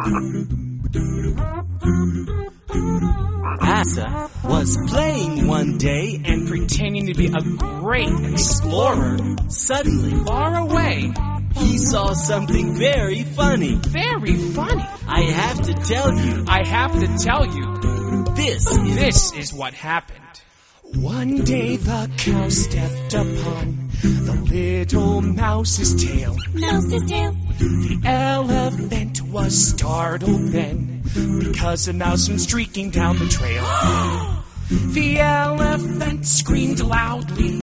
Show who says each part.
Speaker 1: Asa was playing one day and
Speaker 2: pretending to be a great explorer.
Speaker 1: suddenly
Speaker 2: Far away.
Speaker 1: he saw something very funny.
Speaker 2: Very funny.
Speaker 1: I have to tell you,
Speaker 2: I have to tell you, this is what happened. One day the cow stepped upon the little mouse's tail.
Speaker 3: Mouse's tail.
Speaker 2: The elephant was startled then, because a mouse went streaking down the trail. The elephant screamed loudly.